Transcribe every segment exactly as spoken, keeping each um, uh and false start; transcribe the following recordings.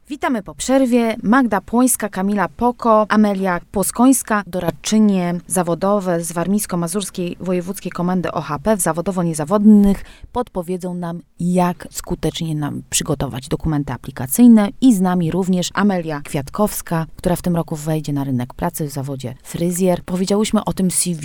Witamy po przerwie. Magda Płońska, Kamila Poko, Amelia Płoskońska, doradczynie zawodowe z Warmińsko-Mazurskiej Wojewódzkiej Komendy O H P w zawodowo-niezawodnych podpowiedzą nam, jak skutecznie nam przygotować dokumenty aplikacyjne i z nami również Amelia Kwiatkowska, która w tym roku wejdzie na rynek pracy w zawodzie fryzjer. Powiedziałyśmy o tym C V,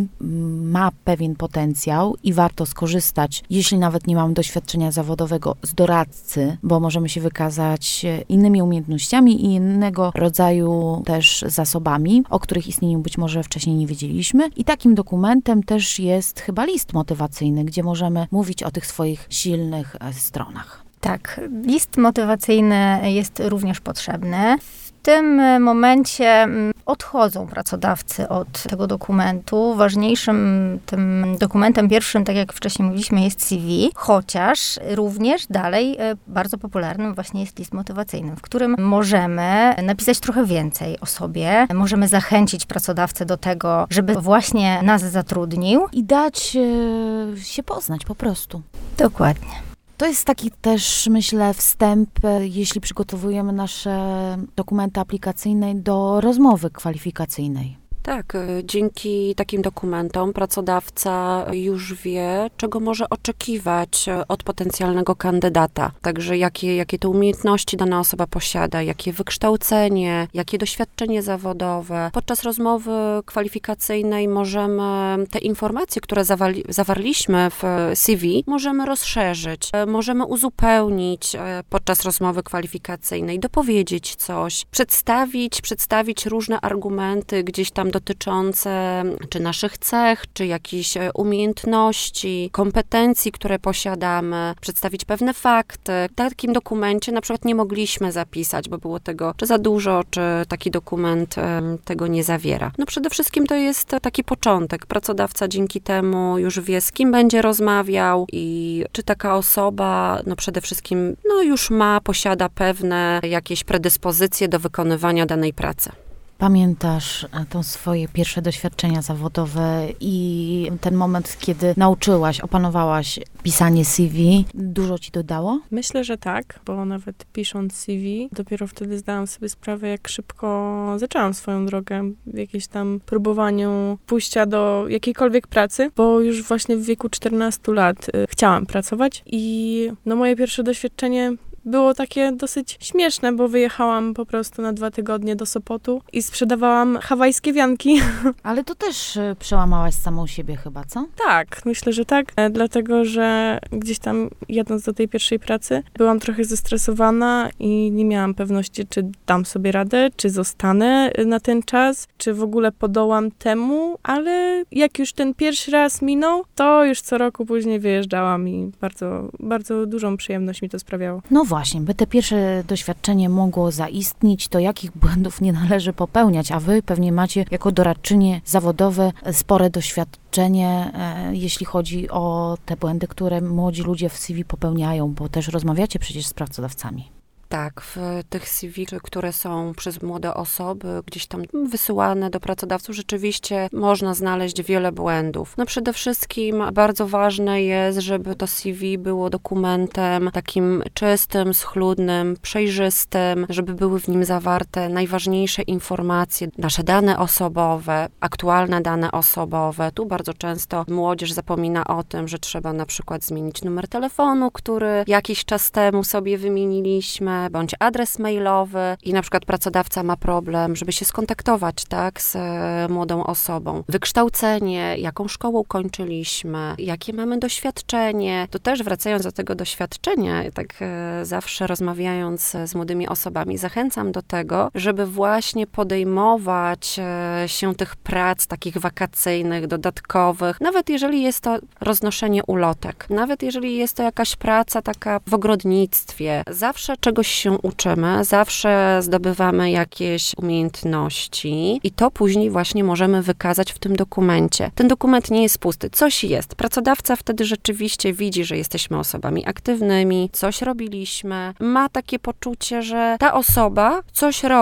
ma pewien potencjał i warto skorzystać, jeśli nawet nie mamy doświadczenia zawodowego, z doradcy, bo możemy się wykazać innymi umiejętnościami i innego rodzaju też zasobami, o których istnieniu być może wcześniej nie wiedzieliśmy. I takim dokumentem też jest chyba list motywacyjny, gdzie możemy mówić o tych swoich silnych stronach. Tak, list motywacyjny jest również potrzebny. W tym momencie odchodzą pracodawcy od tego dokumentu. Ważniejszym tym dokumentem pierwszym, tak jak wcześniej mówiliśmy, jest C V, chociaż również dalej bardzo popularnym właśnie jest list motywacyjny, w którym możemy napisać trochę więcej o sobie, możemy zachęcić pracodawcę do tego, żeby właśnie nas zatrudnił. I dać e, się poznać po prostu. Dokładnie. To jest taki też, myślę, wstęp, jeśli przygotowujemy nasze dokumenty aplikacyjne do rozmowy kwalifikacyjnej. Tak, dzięki takim dokumentom pracodawca już wie, czego może oczekiwać od potencjalnego kandydata. Także jakie, jakie te umiejętności dana osoba posiada, jakie wykształcenie, jakie doświadczenie zawodowe. Podczas rozmowy kwalifikacyjnej możemy te informacje, które zawali, zawarliśmy w C V, możemy rozszerzyć, możemy uzupełnić podczas rozmowy kwalifikacyjnej, dopowiedzieć coś, przedstawić, przedstawić różne argumenty gdzieś tam dotyczące czy naszych cech, czy jakichś umiejętności, kompetencji, które posiadamy, przedstawić pewne fakty. W takim dokumencie na przykład nie mogliśmy zapisać, bo było tego czy za dużo, czy taki dokument um, tego nie zawiera. No przede wszystkim to jest taki początek. Pracodawca dzięki temu już wie, z kim będzie rozmawiał i czy taka osoba, no przede wszystkim, no już ma, posiada pewne jakieś predyspozycje do wykonywania danej pracy. Pamiętasz to swoje pierwsze doświadczenia zawodowe i ten moment, kiedy nauczyłaś, opanowałaś pisanie C V, dużo ci to dało? Myślę, że tak, bo nawet pisząc C V, dopiero wtedy zdałam sobie sprawę, jak szybko zaczęłam swoją drogę w jakimś tam próbowaniu pójścia do jakiejkolwiek pracy, bo już właśnie w wieku czternastu lat y, chciałam pracować i no moje pierwsze doświadczenie było takie dosyć śmieszne, bo wyjechałam po prostu na dwa tygodnie do Sopotu i sprzedawałam hawajskie wianki. Ale to też przełamałaś samą siebie chyba, co? Tak, myślę, że tak, dlatego, że gdzieś tam jadąc do tej pierwszej pracy byłam trochę zestresowana i nie miałam pewności, czy dam sobie radę, czy zostanę na ten czas, czy w ogóle podołam temu, ale jak już ten pierwszy raz minął, to już co roku później wyjeżdżałam i bardzo, bardzo dużą przyjemność mi to sprawiało. No właśnie, by te pierwsze doświadczenie mogło zaistnieć, to jakich błędów nie należy popełniać, a wy pewnie macie jako doradczynie zawodowe spore doświadczenie, e, jeśli chodzi o te błędy, które młodzi ludzie w C V popełniają, bo też rozmawiacie przecież z pracodawcami. Tak, w tych C V, które są przez młode osoby gdzieś tam wysyłane do pracodawców, rzeczywiście można znaleźć wiele błędów. No przede wszystkim bardzo ważne jest, żeby to C V było dokumentem takim czystym, schludnym, przejrzystym, żeby były w nim zawarte najważniejsze informacje, nasze dane osobowe, aktualne dane osobowe. Tu bardzo często młodzież zapomina o tym, że trzeba na przykład zmienić numer telefonu, który jakiś czas temu sobie wymieniliśmy, bądź adres mailowy i na przykład pracodawca ma problem, żeby się skontaktować, tak, z młodą osobą. Wykształcenie, jaką szkołę kończyliśmy, jakie mamy doświadczenie. To też wracając do tego doświadczenia, tak e, zawsze rozmawiając z młodymi osobami, zachęcam do tego, żeby właśnie podejmować e, się tych prac takich wakacyjnych, dodatkowych, nawet jeżeli jest to roznoszenie ulotek, nawet jeżeli jest to jakaś praca taka w ogrodnictwie, zawsze czegoś się uczymy, zawsze zdobywamy jakieś umiejętności i to później właśnie możemy wykazać w tym dokumencie. Ten dokument nie jest pusty, coś jest. Pracodawca wtedy rzeczywiście widzi, że jesteśmy osobami aktywnymi, coś robiliśmy, ma takie poczucie, że ta osoba coś robi.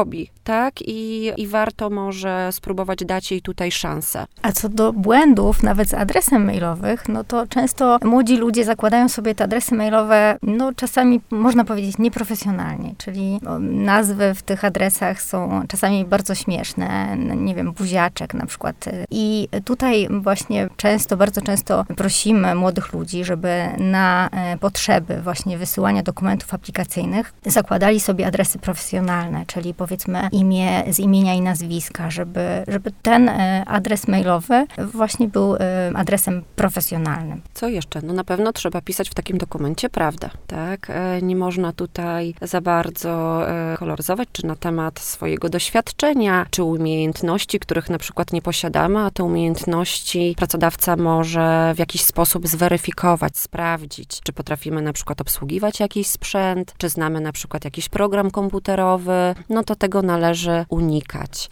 tak? I, i warto może spróbować dać jej tutaj szansę. A co do błędów, nawet z adresem mailowych, no to często młodzi ludzie zakładają sobie te adresy mailowe, no czasami można powiedzieć nieprofesjonalnie, czyli no, nazwy w tych adresach są czasami bardzo śmieszne, nie wiem, buziaczek na przykład. I tutaj właśnie często, bardzo często prosimy młodych ludzi, żeby na potrzeby właśnie wysyłania dokumentów aplikacyjnych zakładali sobie adresy profesjonalne, czyli powiedzmy imię z imienia i nazwiska, żeby, żeby ten adres mailowy właśnie był adresem profesjonalnym. Co jeszcze? No na pewno trzeba pisać w takim dokumencie prawdę, tak? Nie można tutaj za bardzo koloryzować, czy na temat swojego doświadczenia, czy umiejętności, których na przykład nie posiadamy, a te umiejętności pracodawca może w jakiś sposób zweryfikować, sprawdzić, czy potrafimy na przykład obsługiwać jakiś sprzęt, czy znamy na przykład jakiś program komputerowy, no to tego należy unikać.